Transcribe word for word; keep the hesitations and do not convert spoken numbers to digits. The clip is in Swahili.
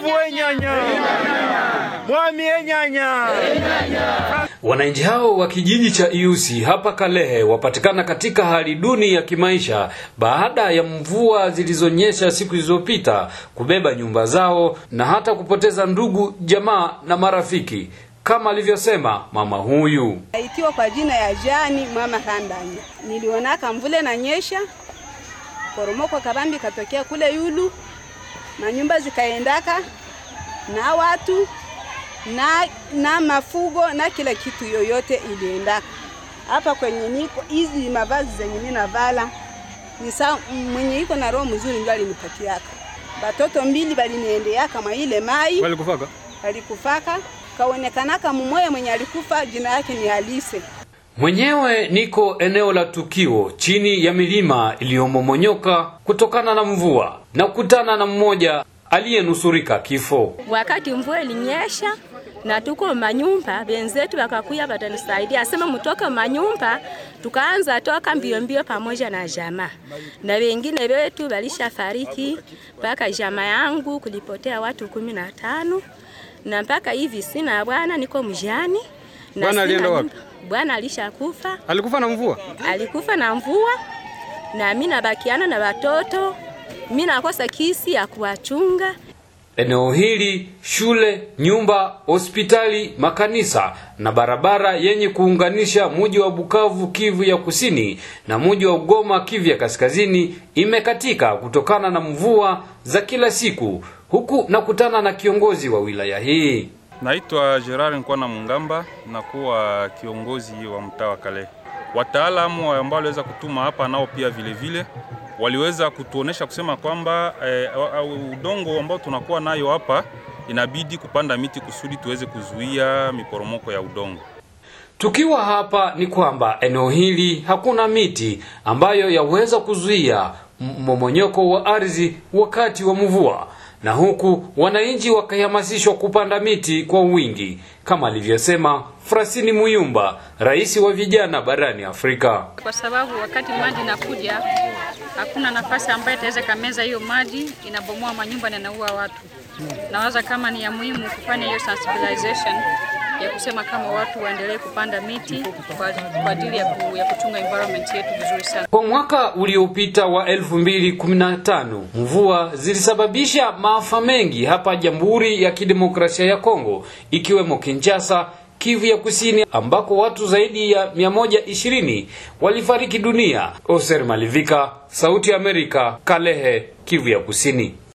Mvue nyanya. Mwamie nyanya. Wananchi hao wa kijiji cha Iusi hapa Kalehe wapatikana katika hali duni ya kimaisha baada ya mvua zilizonyesha siku zilizopita kubeba nyumba zao na hata kupoteza ndugu, jamaa na marafiki, kama alivyosema mama huyu. Naitiwa kwa jina ya Jani mama Handanya. Niliona kamvule na nyesha, poromoko kabambi katokea kule yulu, na nyumba zikaendaka, na watu na na mafugo na kila kitu yoyote iliendaka. Hapa kwenye niko hizi mavazi zenye mimi navala ni saa mwenye iko na roho mzuri ndio alinipatiaka. Batoto mbili baliniendea kama ile mai. Walikufaka? Walikufaka. Kaonekana kama mmoja mwenye alikufa jina yake ni Alise. Mwenyewe niko eneo la tukio chini ya milima iliyomomonyoka kutokana na mvua na kukutana na mmoja aliyenusurika kifo. Wakati mvua ilinyesha na tuko manyumba, benzetu wakakuya batanisaidia, asema mtoka manyumba, tukaanza toka mbio mbio pamoja na jamaa. Na wengine wetu walisha fariki, mpaka jamaa yangu kulipotea watu kumi na tano. Na mpaka hivi sina bwana, niko mjani. Bwana alienda wapi? Bwana alishakufa. Alikufa na mvua? Alikufa na mvua. Na mimi nabakiana na watoto. Mimi nakosa kisi ya kuwachunga. Eneo hili, shule, nyumba, hospitali, makanisa na barabara yenye kuunganisha mji wa Bukavu Kivu ya Kusini na mji wa Goma Kivu ya Kaskazini imekatika kutokana na mvua za kila siku. Huku nakutana na kiongozi wa wilaya hii. Naitwa Gerard Nkwana Mungamba, na kuwa kiongozi wa mtaa wa Kalehe. Wataalamu ambao waliweza kutuma hapa nao pia vile vile waliweza kutuonesha kusema kwamba eh, udongo ambao tunakuwa nayo hapa inabidi kupanda miti kusudi tuweze kuzuia miporomoko ya udongo. Tukiwa hapa ni kwamba eneo hili hakuna miti ambayo yaweza kuzuia mmomonyoko wa ardhi wakati wa mvua, na huku wananchi wakahamasishwa kupanda miti kwa wingi, kama alivyosema Frasini Muyumba, rais wa vijana barani Afrika. Kwa sababu wakati maji inakuja hakuna nafasi ambayo itaweza kameza hiyo maji, inabomoa manyumba na inaua watu. Nawaza kama ni ya muhimu kufanya hiyo sensibilization ya kusema kama watu waendelee kupanda miti kwa ajili ya, ku, ya kuchunga environment yetu vizuri sana. Kwa mwaka uliopita wa elfu mbili kumi na tano, mvua zilisababisha maafa mengi hapa Jamhuri ya Kidemokrasia ya Kongo, ikiwemo Kinshasa, Kivu ya Kusini, ambako watu zaidi ya mia moja ishirini walifariki dunia. Oser Malivika, Sauti ya Amerika, Kalehe, Kivu ya Kusini.